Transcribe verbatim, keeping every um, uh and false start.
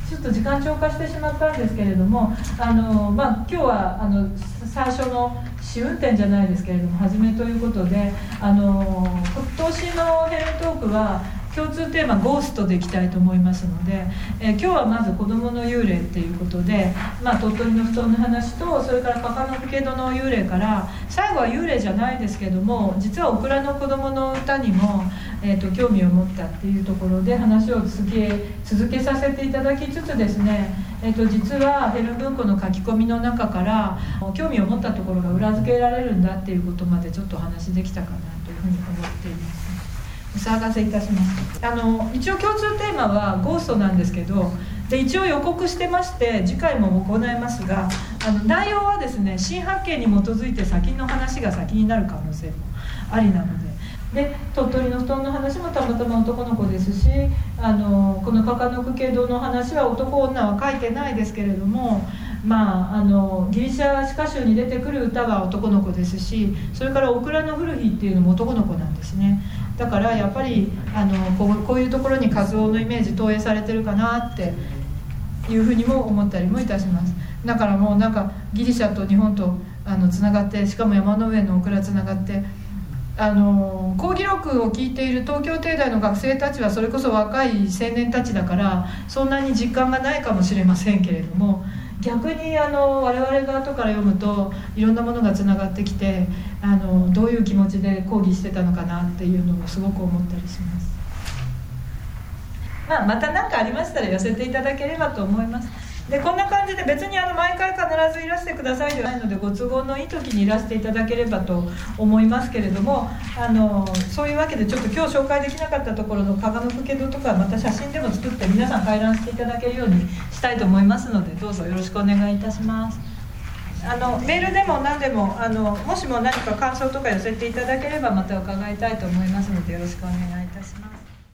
ちょっと時間超過してしまったんですけれども、あの、まあ、今日はあの最初の試運転じゃないですけれども初めということで、あの今年のヘルトークは共通テーマゴーストでいきたいと思いますので、えー、今日はまず子どもの幽霊っていうことで、まあ、鳥取の布団の話と、それからかかのふけどの幽霊から、最後は幽霊じゃないですけども、実はオクラの子どもの歌にも、えー、と興味を持ったっていうところで話を続け続けさせていただきつつですね、えー、と実はヘル文庫の書き込みの中から興味を持ったところが裏付けられるんだっていうことまでちょっとお話できたかなというふうに思っています。お騒がせいたします。あの一応共通テーマはゴーストなんですけど、で一応予告してまして次回も行いますが、あの内容はですね、新発見に基づいて先の話が先になる可能性もありなので、で鳥取の布団の話もたまたま男の子ですし、あのこのかかのくけどの話は男女は書いてないですけれども、まあ、あのギリシャ詩歌集に出てくる歌は男の子ですし、それからオクラの古日っていうのも男の子なんですね。だからやっぱりあのこう、こういうところにカズオのイメージ投影されてるかなっていうふうにも思ったりもいたします。だからもうなんかギリシャと日本とあのつながって、しかも山の上のオクラつながって、あの講義録を聞いている東京帝大の学生たちはそれこそ若い青年たちだからそんなに実感がないかもしれませんけれども、逆にあの我々が後から読むといろんなものがつながってきて、あのどういう気持ちで講義してたのかなっていうのをすごく思ったりします。まあ、また何かありましたら寄せていただければと思います。でこんな感じで別にあの毎回必ずいらしてくださいではないので、ご都合のいい時にいらしていただければと思いますけれども、あのそういうわけでちょっと今日紹介できなかったところのかがのふけどとかまた写真でも作って皆さん観覧していただけるようにしたいと思いますので、どうぞよろしくお願いいたします。あのメールでも何でもあのもしも何か感想とか寄せていただければまた伺いたいと思いますのでよろしくお願いいたします。